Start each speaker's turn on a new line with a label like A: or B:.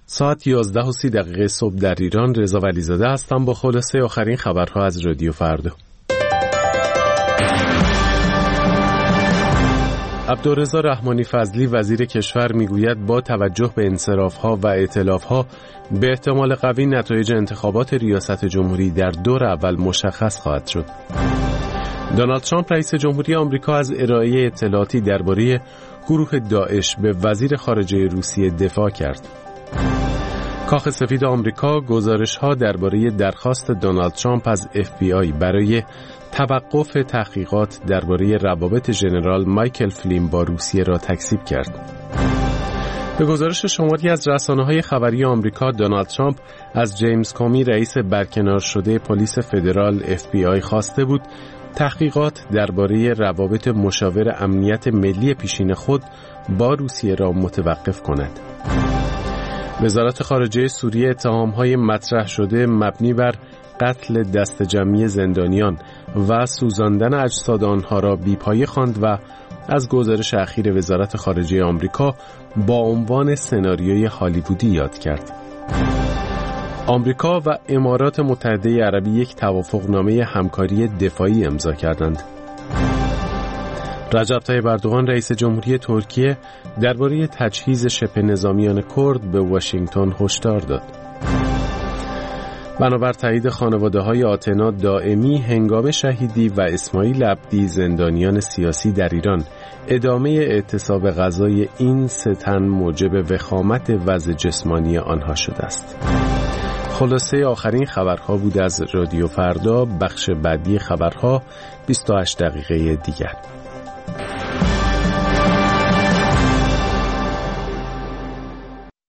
A: ساعت 11:30 صبح در ایران. رضا ولیزاده هستم با خلاصه آخرین خبرها از رادیو فردا. عبدالرضا رحمانی فضلی وزیر کشور میگوید با توجه به انصراف‌ها و ائتلاف‌ها به احتمال قوی نتایج انتخابات ریاست جمهوری در دور اول مشخص خواهد شد. دونالد ترامپ رئیس جمهوری آمریکا از ارائه اطلاعاتی درباره گروه داعش به وزیر خارجه روسیه دفاع کرد. کاخ سفید آمریکا گزارش‌ها درباره درخواست دونالد ترامپ از FBI برای توقف تحقیقات درباره روابط ژنرال مایکل فلین با روسیه را تکذیب کرد. به گزارش شماری از رسانه‌های خبری آمریکا، دونالد ترامپ از جیمز کامی رئیس برکنار شده پلیس فدرال FBI خواسته بود تحقیقات درباره روابط مشاور امنیت ملی پیشین خود با روسیه را متوقف کند. وزارت خارجه سوریه اتهام‌های مطرح شده مبنی بر قتل دسته جمعی زندانیان و سوزاندن اجساد آنها را بی‌پایه خواند و از گزارش اخیر وزارت خارجه آمریکا با عنوان سناریوی هالیوودی یاد کرد. آمریکا و امارات متحده عربی یک توافقنامه همکاری دفاعی امضا کردند. رجب طیب اردوغان رئیس جمهوری ترکیه درباره تجهیز شبه نظامیان کرد به واشنگتن هشدار داد. بنابر تایید خانواده‌های آتنا دائمی، هنگام شهیدی و اسماعیل عبدی زندانیان سیاسی در ایران، ادامه اعتصاب غذای این سه تن موجب وخامت وضع جسمانی آنها شده است. خلاصه آخرین خبرها بود از رادیو فردا. بخش بعدی خبرها 28 دقیقه دیگر.